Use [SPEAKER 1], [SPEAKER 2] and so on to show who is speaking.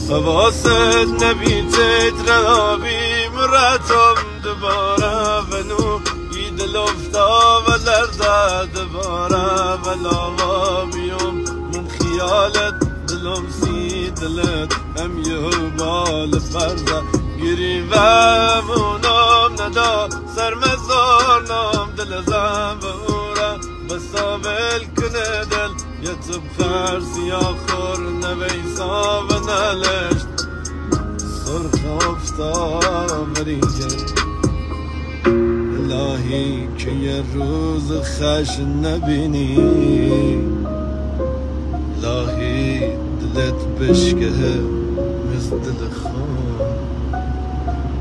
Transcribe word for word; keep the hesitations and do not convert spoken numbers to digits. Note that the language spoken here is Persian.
[SPEAKER 1] واسد نبی تدرابی مرتم دباره ونو ایدل افتا و لرزه دباره ولا بیوم من خیالت دلم سی دلت هم یه بال فرزه گیری و مونم ندا سرمزار نام دل زنبوره بسابل کنه دل یتب خرسی آخر نویسا و نلشت سرخ افتا مریجه الهی که یه روز خش نبینی الهی دلت بشکه مثل دل خون